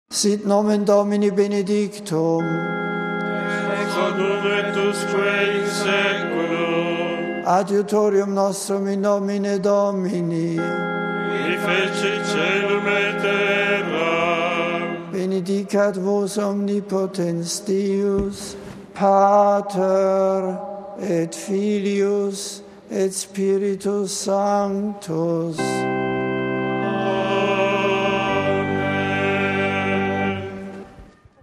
Sit nomen Domini benedictum. Ex hoc nunc et usque in saeculum. Adiutorium nostrum in nomine Domini. Qui feci caelum et terram. Benedicat vos omnipotens Deus, Pater et Filius et Spiritus Sanctus.